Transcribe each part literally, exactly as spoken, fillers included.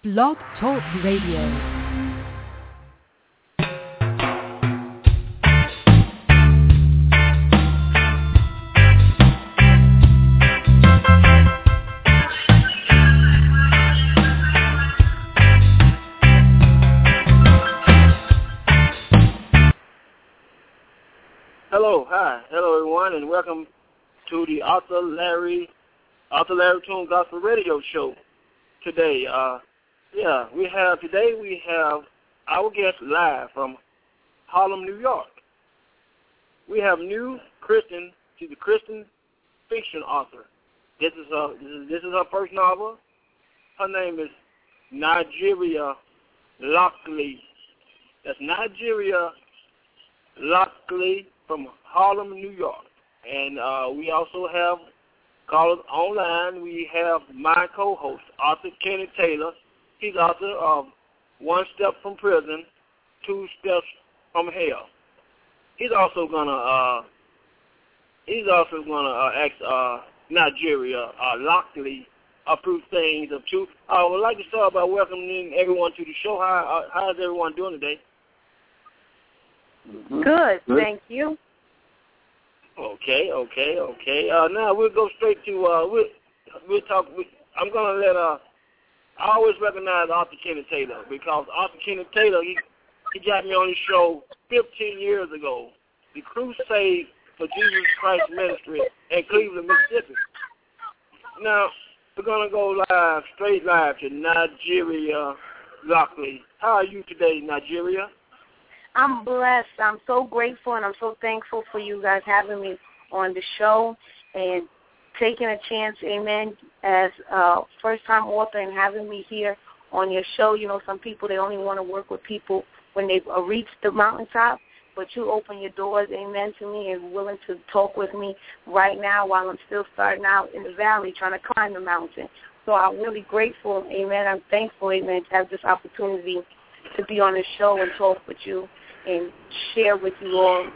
Blog Talk Radio. Hello, hi, hello everyone, and welcome to the Arthur Larry, Arthur Larry Tune Gospel Radio Show. Today, uh, yeah, we have today we have our guest live from Harlem, New York. We have new Christian, she's a Christian fiction author. This is her, this is, this is her first novel. Her name is Nigeria Lockley. That's Nigeria Lockley from Harlem, New York. And uh, we also have callers online. We have my co-host, Arthur Kenneth Taylor. He's author of One Step from Prison, Two Steps from Hell. He's also gonna uh, he's also gonna uh, ask uh, Nigeria uh, Lockley a few things of truth. I would like to start by welcoming everyone to the show. How uh, how is everyone doing today? Good, thank you. Okay, okay, okay. Uh, now we'll go straight to uh, we'll we'll talk. We, I'm gonna let uh. I always recognize Arthur Kenneth Taylor because Arthur Kenneth Taylor he he got me on his show fifteen years ago, the Crusade for Jesus Christ Ministry in Cleveland, Mississippi. Now we're gonna go live, straight live to Nigeria Lockley. How are you today, Nigeria? I'm blessed. I'm so grateful and I'm so thankful for you guys having me on the show and taking a chance, amen, as a first-time author and having me here on your show. You know, some people, they only want to work with people when they've reached the mountaintop, but you open your doors, amen, to me and willing to talk with me right now while I'm still starting out in the valley trying to climb the mountain. So I'm really grateful, amen. I'm thankful, amen, to have this opportunity to be on the show and talk with you and share with you all.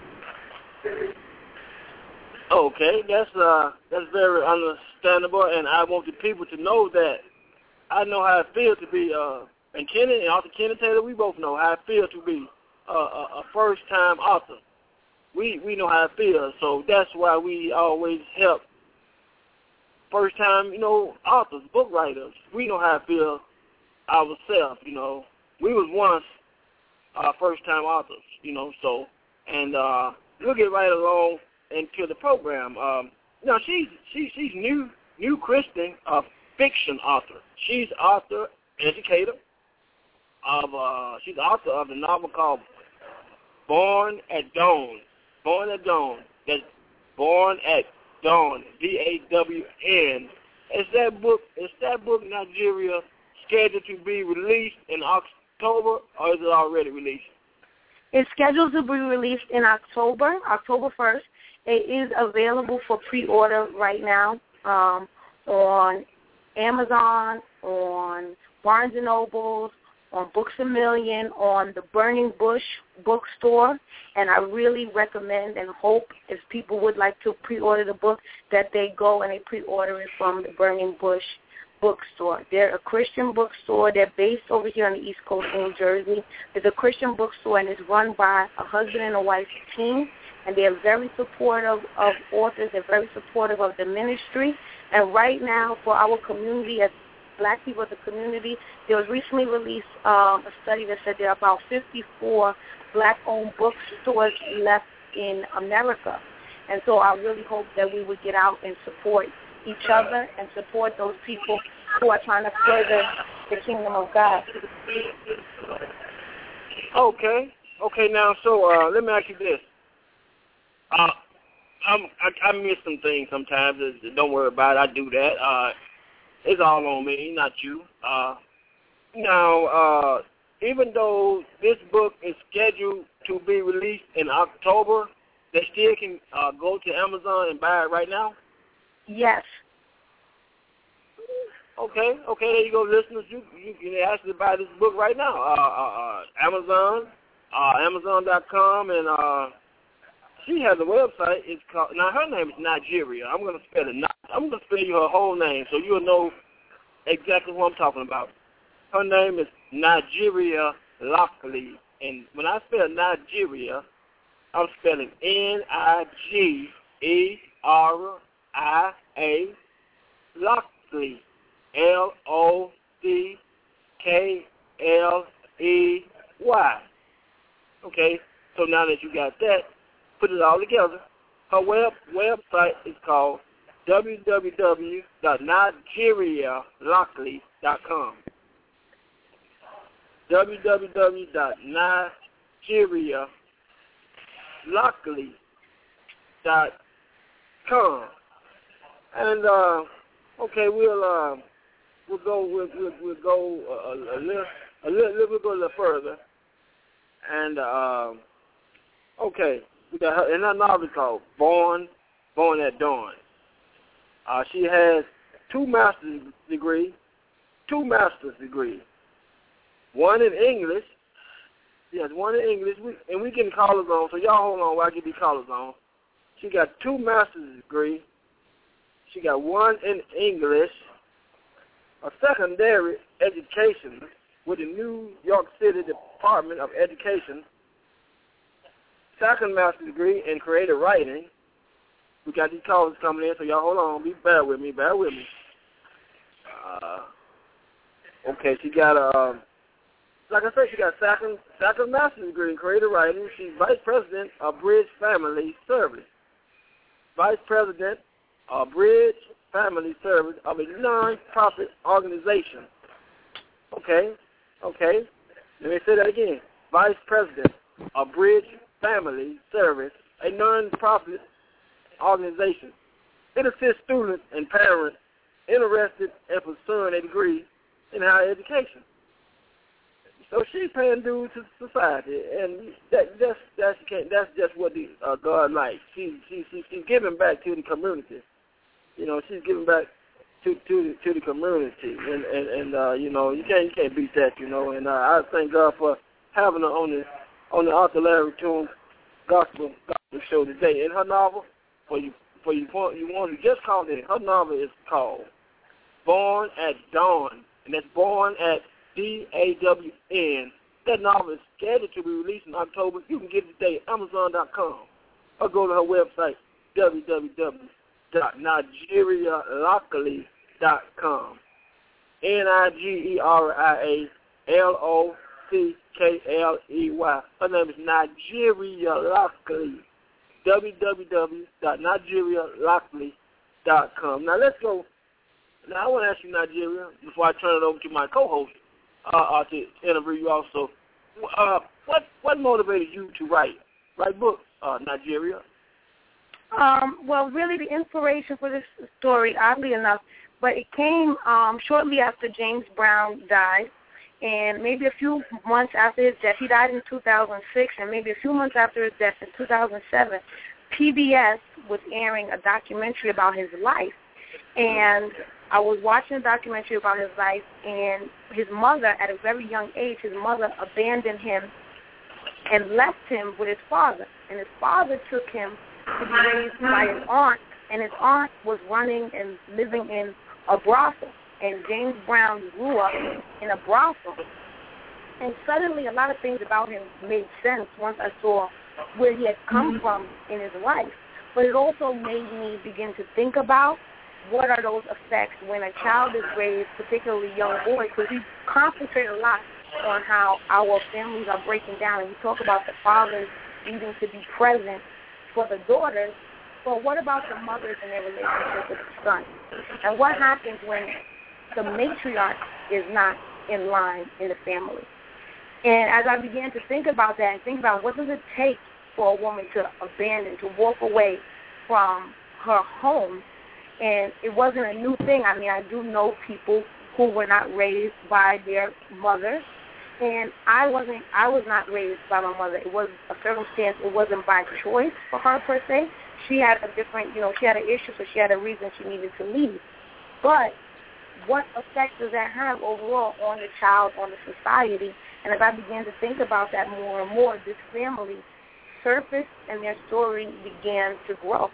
Okay, that's uh, that's very understandable, and I want the people to know that I know how it feels to be, uh, and Kenny and Arthur Kenneth Taylor, we both know how it feels to be uh, a, a first-time author. We we know how it feels, so that's why we always help first-time, you know, authors, book writers. We know how it feels ourselves, you know. We was once uh, first-time authors, you know, so, and uh, we'll get right along into the program. Um, now, she's, she, she's new, new Christian uh, fiction author. She's author, educator of, uh, she's author of the novel called Born at Dawn. Born at Dawn. That's Born at Dawn, D A W N. Is that book, is that book, Nigeria, scheduled to be released in October, or is it already released? It's scheduled to be released in October, October first. It is available for pre-order right now um, on Amazon, on Barnes and Noble, on Books A Million, on the Burning Bush bookstore. And I really recommend and hope if people would like to pre-order the book that they go and they pre-order it from the Burning Bush bookstore. They're a Christian bookstore. They're based over here on the East Coast in New Jersey. It's a Christian bookstore, and it's run by a husband and a wife team, and they're very supportive of authors. They're very supportive of the ministry. And right now, for our community, as black people as a community, there was recently released um, a study that said there are about fifty-four black-owned bookstores left in America. And so I really hope that we would get out and support each other and support those people who are trying to further the kingdom of God. Okay. Okay, now, so uh, let me ask you this. Uh, I'm, I, I miss some things sometimes. Don't worry about it. I do that. Uh, it's all on me, not you. Uh, now, uh, even though this book is scheduled to be released in October, they still can uh, go to Amazon and buy it right now? Yes. Okay, okay, there you go, listeners. You you can actually buy this book right now. Uh, uh, uh, Amazon, uh, Amazon dot com, and uh, she has a website. It's called. Now her name is Nigeria. I'm gonna spell it. I'm gonna spell you her whole name so you'll know exactly what I'm talking about. Her name is Nigeria Lockley. And when I spell Nigeria, I'm spelling N I G E R I A Lockley. L O C K L E Y. Okay, so now that you got that, put it all together. Her web website is called w w w dot nigeria lockley dot com. w w w dot nigeria lockley dot com. And uh, okay, we'll uh, we'll go we'll, we'll, we'll go a, a, a little a little we'll go a little further. And uh, okay, we got her in her novel called Born Born at Dawn. Uh, she has two master's degree, two master's degree, one in English. She has one in English, we, and we getting callers on. So y'all hold on while I get these callers on. She got two master's degree. She got one in English, a secondary education with the New York City Department of Education, second master's degree in creative writing. We got these callers coming in, so y'all hold on. Be bear with me, bear with me. Uh, okay, she got a, um, like I said, she got second second master's degree in creative writing. She's vice president of Bridge Family Service. Vice president of Bridge Family Service of a non-profit organization. Okay, okay. Let me say that again. Vice president of Bridge Family Service, a non-profit organization. It assists students and parents interested in pursuing a degree in higher education. So she's paying dues to society, and that, that's that's that's just what the, uh, God likes. She she she she's giving back to the community. You know, she's giving back to to the, to the community, and and, and uh, you know, you can't you can't beat that. You know, and uh, I thank God for having her on the on the Arthur Larry Tune Gospel Gospel Show today. In her novel, for you for you you want to just call it. Her novel is called Born at Dawn, and that's Born at D A W N. That novel is scheduled to be released in October. You can get it today at amazon dot com or go to her website, w w w dot nigeria lockley dot com. N I G E R I A L O C K L E Y. Her name is Nigeria Lockley. w w w dot nigeria lockley dot com. Now let's go. Now I want to ask you, Nigeria, before I turn it over to my co-host, Uh, uh, to interview you also. Uh, what what motivated you to write write books, uh, Nigeria? Um, well, really, the inspiration for this story, oddly enough, but it came um, shortly after James Brown died, and maybe a few months after his death. He died in two thousand six, and maybe a few months after his death in two thousand seven, P B S was airing a documentary about his life, and I was watching a documentary about his life, and his mother, at a very young age, his mother abandoned him and left him with his father. And his father took him to be raised by his aunt, and his aunt was running and living in a brothel. And James Brown grew up in a brothel. And suddenly a lot of things about him made sense once I saw where he had come from in his life. But it also made me begin to think about what are those effects when a child is raised, particularly young boys, because we concentrate a lot on how our families are breaking down, and we talk about the fathers needing to be present for the daughters, but what about the mothers and their relationship with the son? And what happens when the matriarch is not in line in the family? And as I began to think about that and think about what does it take for a woman to abandon, to walk away from her home, and it wasn't a new thing. I mean, I do know people who were not raised by their mothers, and I wasn't. I was not raised by my mother. It was a circumstance. It wasn't by choice for her per se. She had a different, you know, she had an issue, so she had a reason she needed to leave. But what effect does that have overall on the child, on the society? And as I began to think about that more and more, this family surfaced and their story began to grow.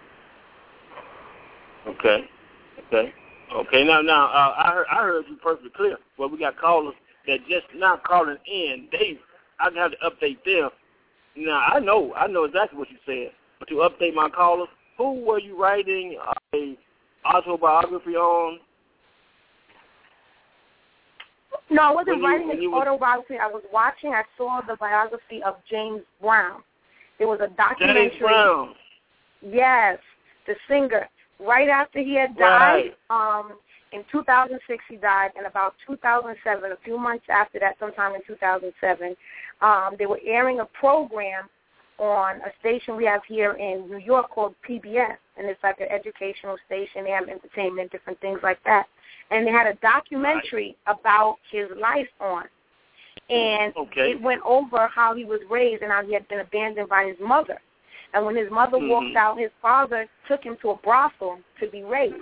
Okay, okay, okay. Now, now, uh, I heard, I heard you perfectly clear. Well, we got callers that just not calling in, they I have to update them. Now I know I know exactly what you said, but to update my callers, who were you writing a autobiography on? No, I wasn't When you- writing when an you was- autobiography. I was watching. I saw the biography of James Brown. There was a documentary. James Brown. Yes, the singer. Right after he had died, Right. um, in two thousand six he died, and about two thousand seven, a few months after that, sometime in two thousand seven, um, they were airing a program on a station we have here in New York called P B S, and it's like an educational station. They have entertainment, different things like that. And they had a documentary right. about his life on. And okay. it went over how he was raised and how he had been abandoned by his mother. And when his mother mm-hmm. walked out, his father took him to a brothel to be raised.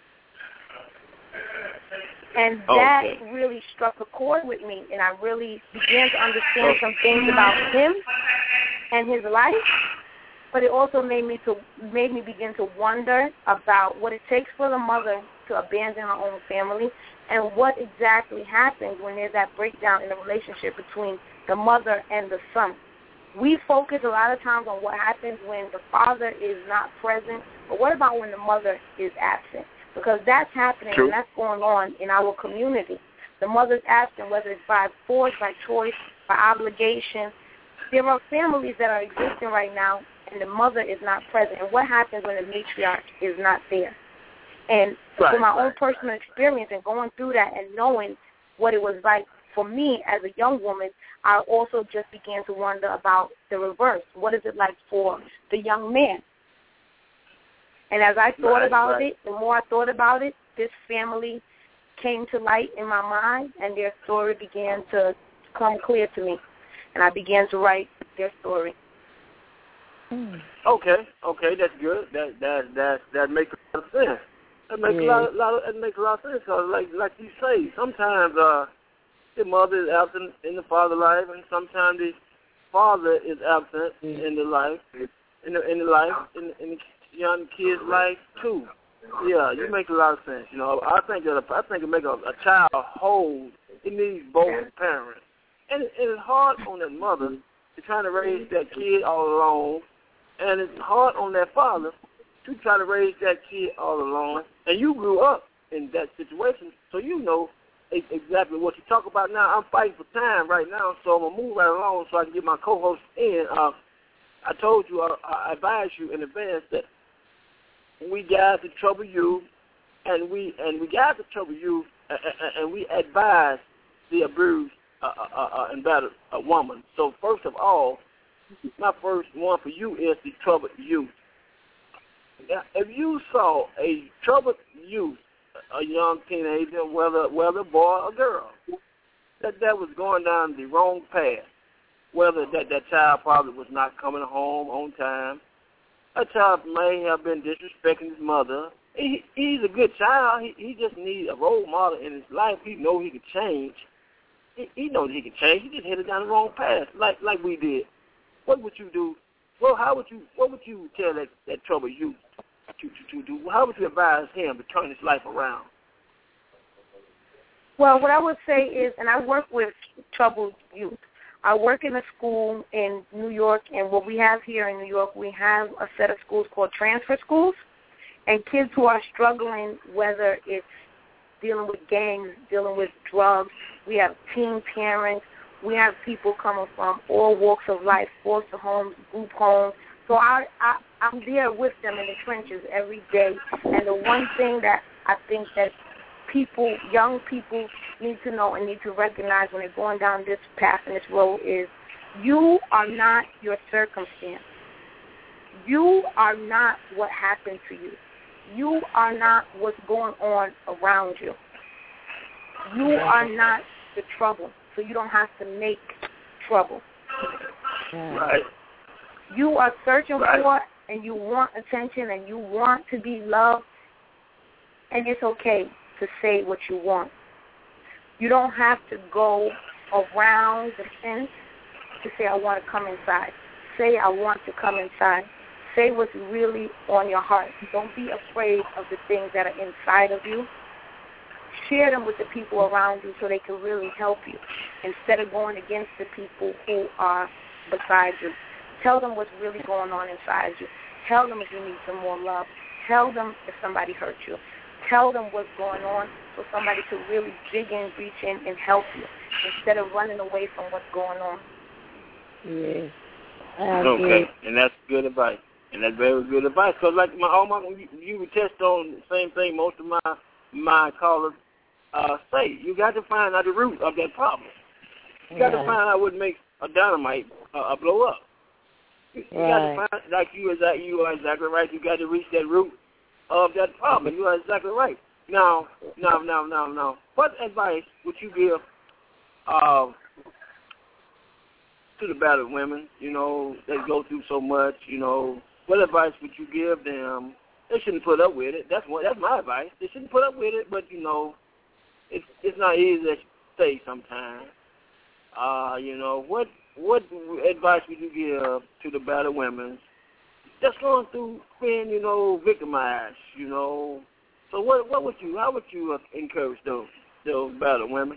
And that okay. really struck a chord with me, and I really began to understand some things about him and his life. But it also made me to made me begin to wonder about what it takes for the mother to abandon her own family, and what exactly happens when there's that breakdown in the relationship between the mother and the son. We focus a lot of times on what happens when the father is not present, but what about when the mother is absent? Because that's happening True. and that's going on in our community. The mother's absent, whether it's by force, by choice, by obligation. There are families that are existing right now, and the mother is not present. And what happens when the matriarch is not there? And right, from my right. own personal experience and going through that and knowing what it was like for me as a young woman, I also just began to wonder about the reverse. What is it like for the young man? And as I thought right, about right. it, the more I thought about it, this family came to light in my mind, and their story began to come clear to me. And I began to write their story. Mm. Okay, okay, that's good. That that that that makes a lot of sense. That makes yeah. a lot, lot of, that makes a lot of sense. Cause like like you say, sometimes uh, the mother is absent in the father's life, and sometimes the father is absent mm. in the life, in the in the life, in, in the young kid's life too. Yeah, you make a lot of sense. You know, I think that a, I think it make a, a child whole. It needs both parents, and, it, and it's hard on that mother to try to raise that kid all alone, and it's hard on that father to try to raise that kid all alone. And you grew up in that situation, so you know exactly what you talk about. Now I'm fighting for time right now, so I'm gonna move right along so I can get my co-host in. Uh, I told you, I, I advised you in advance that we guys to trouble you, and we and we guys to trouble you, and, and we advise the abused uh, uh, uh, and battered uh, woman. So first of all, my first one for you is the troubled youth. Now, if you saw a troubled youth, a young teenager, whether whether boy or girl, that that was going down the wrong path, whether that, that child probably was not coming home on time, a child may have been disrespecting his mother. He, he's a good child. He, he just needs a role model in his life. He knows he can change. He, he knows he can change. He just headed down the wrong path, like like we did. What would you do? Well, how would you? What would you tell that, that troubled youth to, to to do? How would you advise him to turn his life around? Well, what I would say is, and I work with troubled youth. I work in a school in New York, and what we have here in New York, we have a set of schools called transfer schools, and kids who are struggling, whether it's dealing with gangs, dealing with drugs. We have teen parents. We have people coming from all walks of life, foster homes, group homes. So I, I, I'm there with them in the trenches every day. And the one thing that I think that people, young people, need to know and need to recognize when they're going down this path and this road is you are not your circumstance. You are not what happened to you. You are not what's going on around you. You are not the trouble, so you don't have to make trouble. Right. You are searching right. for and you want attention and you want to be loved, and it's okay to say what you want. You don't have to go around the fence to say, I want to come inside. Say, I want to come inside. Say what's really on your heart. Don't be afraid of the things that are inside of you. share them with the people around you so they can really help you instead of going against the people who are beside you. Tell them what's really going on inside you. Tell them if you need some more love. Tell them if somebody hurt you. Tell them what's going on so somebody can really dig in, reach in, and help you instead of running away from what's going on. Yes. Okay, and that's good advice. And that's very good advice. Because like my, all my, you, you test on the same thing most of my my callers uh, say. You got to find out the root of that problem. You got right. to find out what makes a dynamite uh, blow up. You, you right. got to find, like you, exactly, you are exactly right. You got to reach that root of that problem. You are exactly right. Now, now, now, now, now, what advice would you give uh, to the battered women, you know, they go through so much, you know, what advice would you give them? They shouldn't put up with it. That's what, that's my advice. They shouldn't put up with it, but, you know, it's it's not easy to say sometimes. Uh, you know, what what advice would you give to the battered women just going through being, you know, victimized, you know? So what what would you, how would you uh, encourage those, those battered women?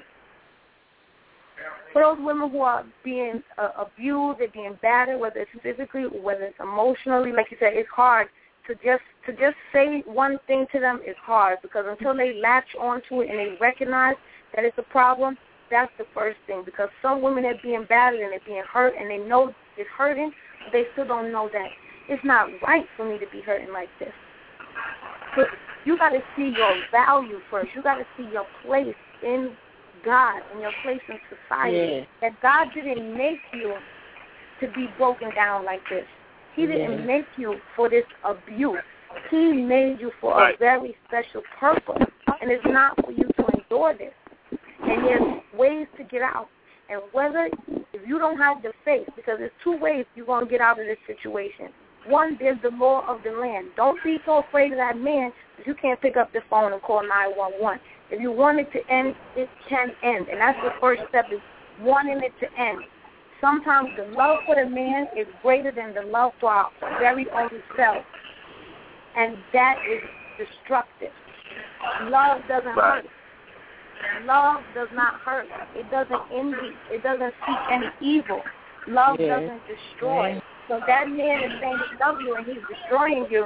For those women who are being uh, abused, they're being battered, whether it's physically or whether it's emotionally, like you said, it's hard to just to just say one thing to them is hard because until they latch onto it and they recognize that it's a problem, that's the first thing. Because some women are being battered and they're being hurt and they know it's hurting, but they still don't know that it's not right for me to be hurting like this. But you got to see your value first. You got to see your place in God and your place in society. Yeah. That God didn't make you to be broken down like this. He didn't yeah. make you for this abuse. He made you for right. a very special purpose. And it's not for you to endure this. And there's ways to get out. And whether, if you don't have the faith, because there's two ways you're going to get out of this situation. One, there's the law of the land. Don't be so afraid of that man that you can't pick up the phone and call nine one one. If you want it to end, it can end. And that's the first step, is wanting it to end. Sometimes the love for the man is greater than the love for our very own self. And that is destructive. Love doesn't right. hurt. Love does not hurt. It doesn't envy. It doesn't seek any evil. Love yeah. doesn't destroy. So that man is saying he loves you and he's destroying you.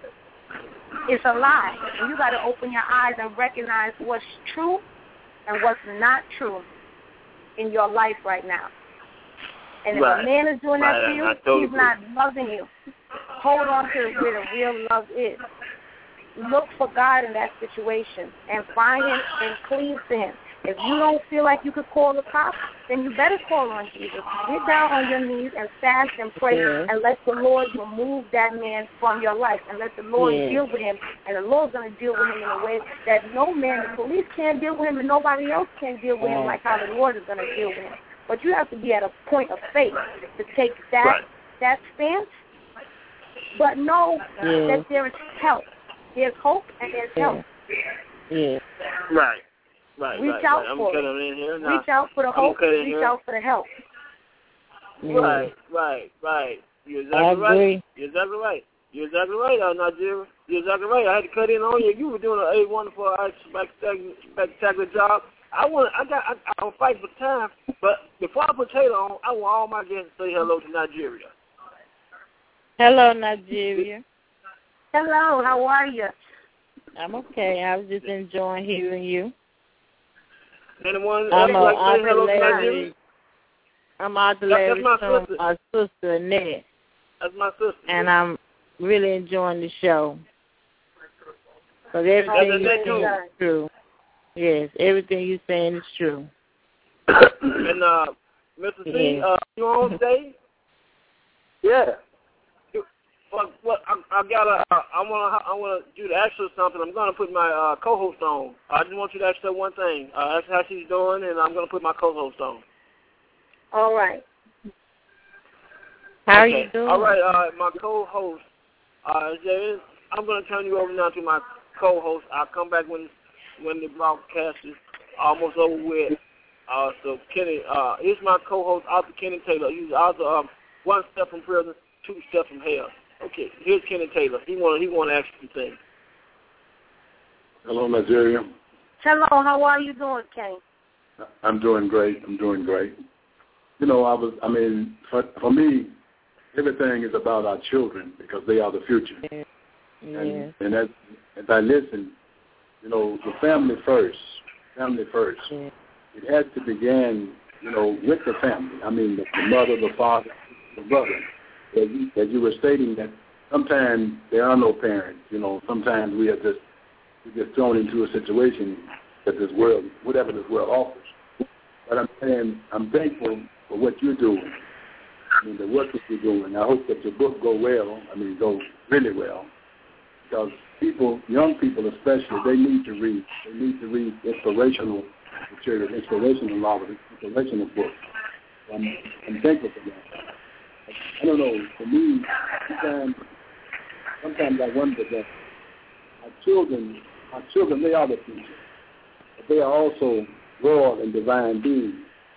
It's a lie. And you got to open your eyes and recognize what's true and what's not true in your life right now. And if right. a man is doing right. that to you, totally he's not loving you. Hold on to where the real love is. Look for God in that situation and find him and cleave to him. If you don't feel like you could call the cops, then you better call on Jesus. Get down on your knees and fast and pray yeah. and let the Lord remove that man from your life and let the Lord yeah. deal with him. And the Lord's going to deal with him in a way that no man, the police can't deal with him and nobody else can deal with him like how the Lord is going to deal with him. But you have to be at a point of faith to take that right. that stance, but know yeah. that there is help. There's hope and there's yeah. help. Yeah. Right. Right. Reach right, out right. I'm for cutting it. in here now. Reach out for the I'm hope. cutting Reach here. out for the help. yeah. Right. Right. Right. You're exactly I agree. right. You're exactly right. You're exactly right, uh, Nigeria. You're exactly right. I had to cut in on you. You were doing a wonderful, spectacular job. I want. I got. I, I'm fighting for time. But before I put Taylor on, I want all my guests to say hello to Nigeria. Hello, Nigeria. Hello. How are you? I'm okay. I was just enjoying hearing you. Anyone I'm else like to say hello to Larry. Nigeria? I'm Arthur That's my Larry's sister. my sister, Annette. That's my sister. And I'm really enjoying the show. Because everything That's you're saying is true. Yes, everything you're saying is true. And uh, Mister C, Yeah. uh, you on stage? Yeah. Well, well, I, I gotta. Uh, I wanna. I wanna you to ask her something. I'm gonna put my uh, co-host on. I just want you to ask her one thing. Uh, ask how she's doing, and I'm gonna put my co-host on. All right. How are okay. you doing? All right. Uh, my co-host. Uh, is, I'm gonna turn you over now to my co-host. I'll come back when when the broadcast is almost over with. Uh, so Kenny, uh, here's my co-host, Arthur Kenny Taylor. He's Arthur. Um, one step from prison, two steps from hell. Okay, here's Kenny Taylor. He want he want to ask you things. Hello, Nigeria. Hello, how are you doing, Kenny? I'm doing great. I'm doing great. You know, I was, I mean, for, for me, everything is about our children because they are the future. Yeah. And, and as, as I listen, you know, the family first, family first. Yeah. It has to begin, you know, with the family. I mean, the, the mother, the father, the brother. As you, as you were stating that sometimes there are no parents. You know, sometimes we are just we're just thrown into a situation that this world, whatever this world offers. But I'm saying I'm thankful for what you're doing. I mean, the work that you're doing. I hope that your book go well. I mean, go really well. Because people, young people especially, they need to read. They need to read inspirational material, inspirational novels, inspirational books. I'm, I'm thankful for that. I don't know. For me, sometimes, sometimes I wonder that our children, our children, they are the future. But they are also royal and divine beings.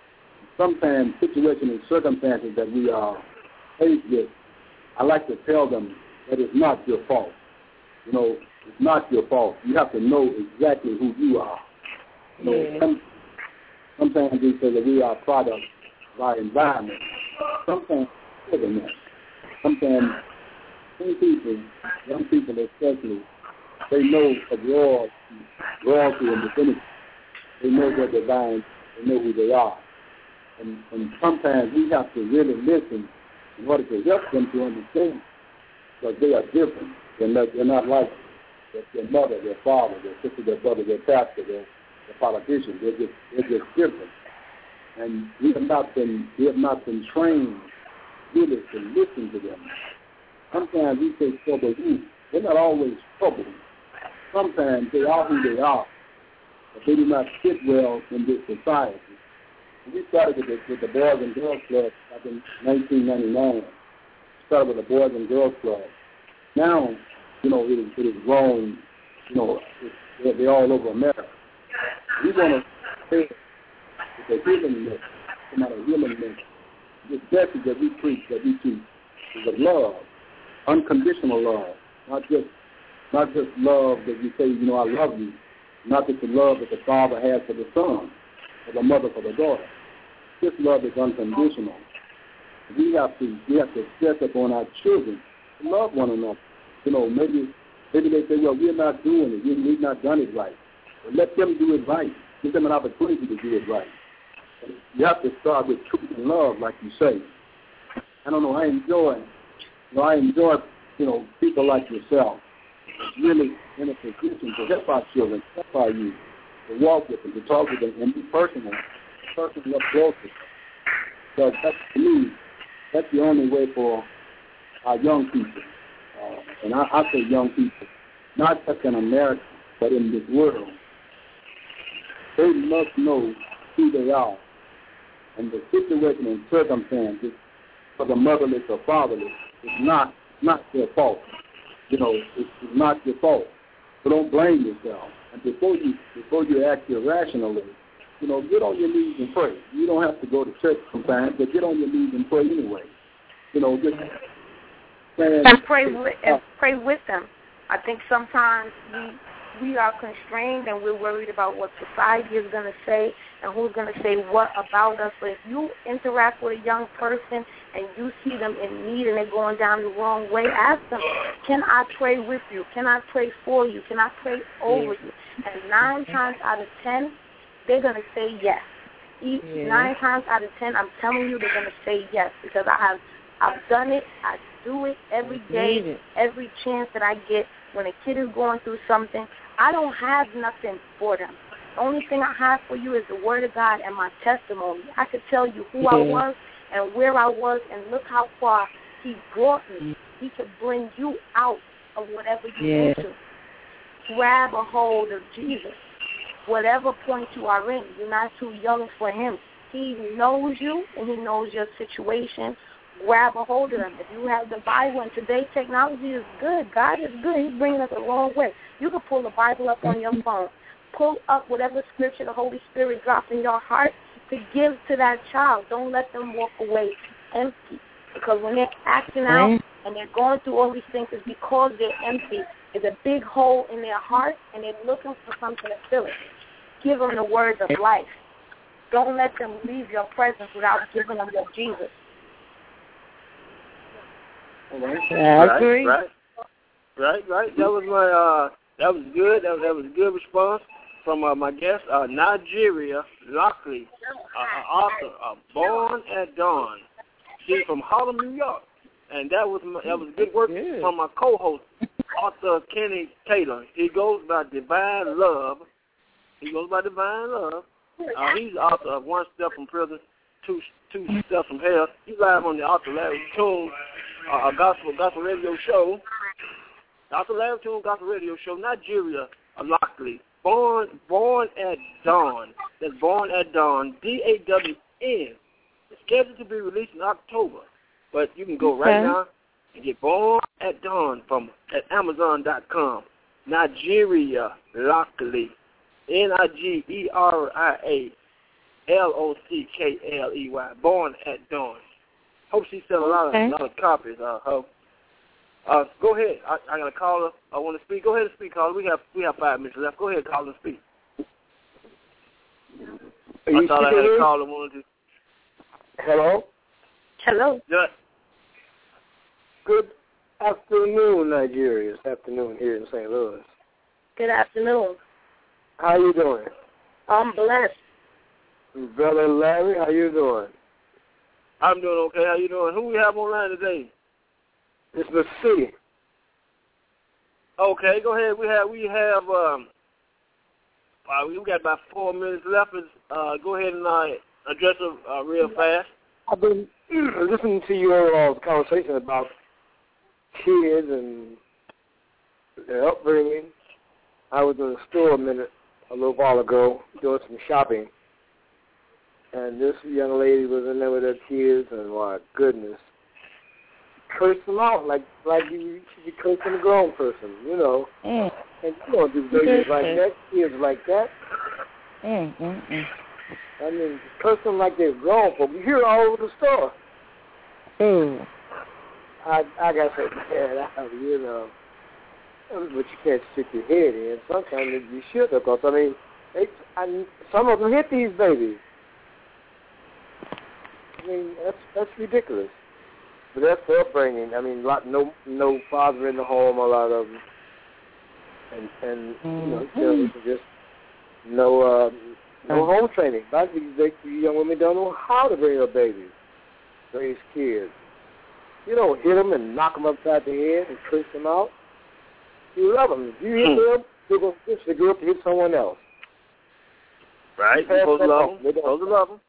Sometimes situations and circumstances that we are faced with, I like to tell them that it's not your fault. You know, it's not your fault. You have to know exactly who you are. You know, yeah. some, sometimes we say that we are a product of our environment. Sometimes more than that. Sometimes some people, young people especially, they know of royalty, royalty and divinity. They know their divine. They know who they are. And, and sometimes we have to really listen in order to help them to understand, because they are different. They're not, they're not like their, their mother, their father, their sister, their brother, their pastor, their, their politician. They're just, they're just different. And we have not been, we have not been trained really to listen to them. Sometimes we say trouble youth. They're not always trouble. Sometimes they are who they are, but they do not fit well in this society. We started with the, with the Boys and Girls Club back in nineteen ninety-nine. We started with the Boys and Girls Club. Now, you know, it is, it is grown, you know, it, they're, they're all over America. We want to say it's a healing message, come out of healing message. This message that we preach, that we teach, is of love, unconditional love, not just not just love that you say, you know, I love you, not just the love that the father has for the son, or the mother for the daughter. This love is unconditional. We have to we have to step up on our children to love one another. You know, maybe maybe they say, well, we're not doing it. We, we've not done it right. But let them do it right. Give them an opportunity to do it right. You have to start with truth and love, like you say. I don't know. I enjoy, you know, I enjoy, you know, people like yourself, really in a position to help our children, help our youth, to walk with them, to talk with them, and be personal, personal up closer. Because that's, to me, that's the only way for our young people. Uh, and I, I say young people, not just in America, but in this world. They must know who they are. And the situation and circumstances for the motherless or fatherless is not not their fault. You know, it's, it's not your fault. So don't blame yourself. And before you before you act irrationally, you know, get on your knees and pray. You don't have to go to church sometimes, but get on your knees and pray anyway. You know, just and pray with, and pray with them. I think sometimes we we are constrained and we're worried about what society is going to say and who's going to say what about us. But if you interact with a young person and you see them in need and they're going down the wrong way, ask them, can I pray with you? Can I pray for you? Can I pray over you? And nine times out of ten, they're going to say yes. Yeah. Nine times out of ten, I'm telling you, they're going to say yes, because I have I've done it. I do it every day, every chance that I get. When a kid is going through something, I don't have nothing for them. The only thing I have for you is the Word of God and my testimony. I could tell you who yeah. I was and where I was, and look how far He brought me. He could bring you out of whatever you yeah. need to. Grab a hold of Jesus. Whatever point you are in, you're not too young for Him. He knows you and He knows your situation. Grab a hold of them. If you have the Bible, and today technology is good. God is good. He's bringing us a long way. You can pull the Bible up on your phone. Pull up whatever scripture the Holy Spirit drops in your heart to give to that child. Don't let them walk away empty. Because when they're acting out and they're going through all these things, it's because they're empty. There's a big hole in their heart, and they're looking for something to fill it. give them the words of life. Don't let them leave your presence without giving them your Jesus. Yeah, I agree. Right, right, right. That was my. Uh, that was good. That was, that was a good response from uh, my guest, uh, Nigeria Lockley, uh, author, uh, Born at Dawn. She's from Harlem, New York, and that was my, that was good work Good. from my co-host, author Kenny Taylor. He goes by Divine Love. He goes by Divine Love. Uh, he's the author of One Step from Prison, Two Two Steps from Hell. He's live on the Author Larry Tune, uh, a gospel gospel radio show. Author Larry Tune Gospel Radio Show. Nigeria Lockley. Born Born at Dawn. That's Born at Dawn. D A W N. It's scheduled to be released in October, but you can go okay. right now and get Born at Dawn from at Amazon dot com. Nigeria Lockley. N I G E R I A L O C K L E Y. Born at Dawn. Hope she's selling a lot of, okay. a lot of copies. Uh, hope. Uh, go ahead. I, I got a caller. I want to speak. Go ahead and speak, caller. We have we have five minutes left. Go ahead, caller, and speak. Are you I thought I had a speaking? caller wanted to. Hello? Hello. Yeah. Good afternoon, Nigeria. It's afternoon here in Saint Louis. Good afternoon. How you doing? I'm blessed. Brother Larry, how you doing? I'm doing okay. How you doing? Who we have online today? It's Miss C. Okay, go ahead. We have we have um. Uh, we got about four minutes left. Uh, go ahead and uh, address it uh, real fast. I've been listening to your uh, conversation about kids and their upbringing. I was in the store a minute, a little while ago, doing some shopping, and this young lady was in there with her kids, and my goodness, cursed them out like like you should be cursing a grown person, you know. Mm. And you don't do babies like that, kids like that. Mm, mm, mm. I mean, curse them like they're grown folk. You hear it all over the store. Ooh. I I gotta say, man, I, you know, but you can't stick your head in. Sometimes you should, because I mean, they, I, some of them hit these babies. I mean, that's that's ridiculous. But that's their upbringing. I mean, lot no no father in the home, a lot of them, and and you know, Mm-hmm. just no uh, no home training. A lot of these they, young women don't know how to bring up babies, raise kids. You don't hit them and knock them upside the head and curse them out. You love them. If you hit them, they're going to push the girl to hit someone else. Right. You're supposed to love them. You're supposed to love them.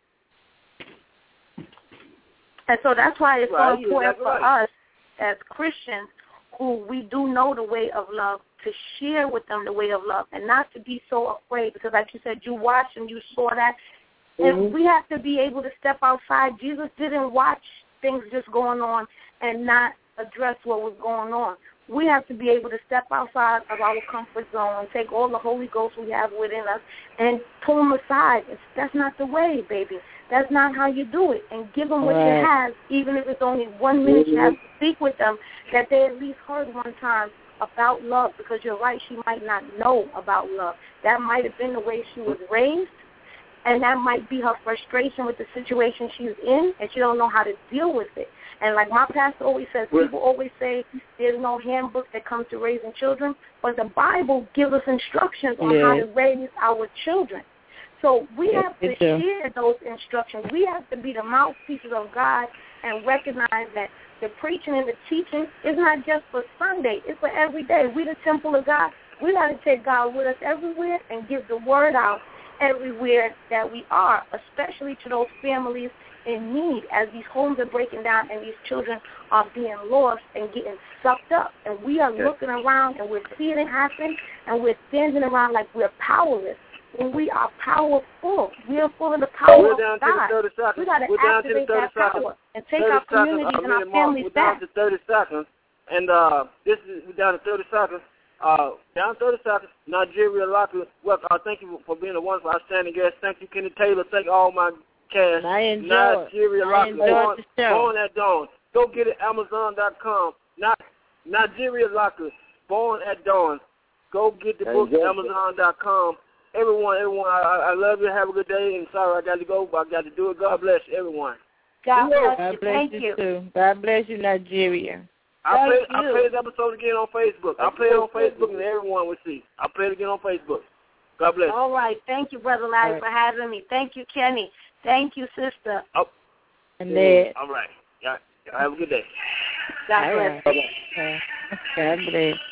And so that's why it's Right, so important exactly for right. us as Christians who we do know the way of love to share with them the way of love and not to be so afraid, because like you said, you watched and you saw that. Mm-hmm. And we have to be able to step outside. Jesus didn't watch things just going on and not address what was going on. We have to be able to step outside of our comfort zone and take all the Holy Ghost we have within us and pull them aside. It's, that's not the way, baby. That's not how you do it. And give them what Right. you have, even if it's only one minute you have to speak with them, that they at least heard one time about love, because you're right, she might not know about love. That might have been the way she was raised, and that might be her frustration with the situation she's in, and she don't know how to deal with it. And like my pastor always says, people always say there's no handbook that comes to raising children, but the Bible gives us instructions on Yeah. how to raise our children. So we Yes, have to it do. share those instructions. We have to be the mouthpieces of God and recognize that the preaching and the teaching is not just for Sunday. It's for every day. We the temple of God. We got to take God with us everywhere and give the word out everywhere that we are, especially to those families in need, as these homes are breaking down and these children are being lost and getting sucked up. And we are Okay. looking around and we're seeing it happen, and we're standing around like we're powerless. When we are powerful, we are full of the power We're of down to God. the thirty seconds. We got to We're down to the activate thirty that seconds. power and take thirty our seconds, communities uh, and our minute mark. families We're down back. to thirty seconds, and uh, this is we're down to thirty seconds. Uh, down thirty seconds. Nigeria Lockley. Well, uh, thank you for being a wonderful, outstanding guest. Thank you, Kenny Taylor. Thank all my cast. I enjoy Nigeria it. I Lockley. enjoyed Born, the show. Born at Dawn. Go get it. Amazon dot com. Not Nigeria Lockley. Born at Dawn. Go get the book. Enjoy it. Amazon dot com. everyone, everyone, I, I love you. Have a good day. And sorry I got to go, but I got to do it. God bless everyone. God bless God you. bless Thank you, you. too. God bless you, Nigeria. I'll play, Thank I'll you. play this episode again on Facebook. I'll play it on Facebook and everyone will see. I'll play it again on Facebook. God bless. All right. Thank you, Brother Larry, right. for having me. Thank you, Kenny. Thank you, sister. Oh. And then, All right. Yeah. Have a good day. God bless. right. God bless.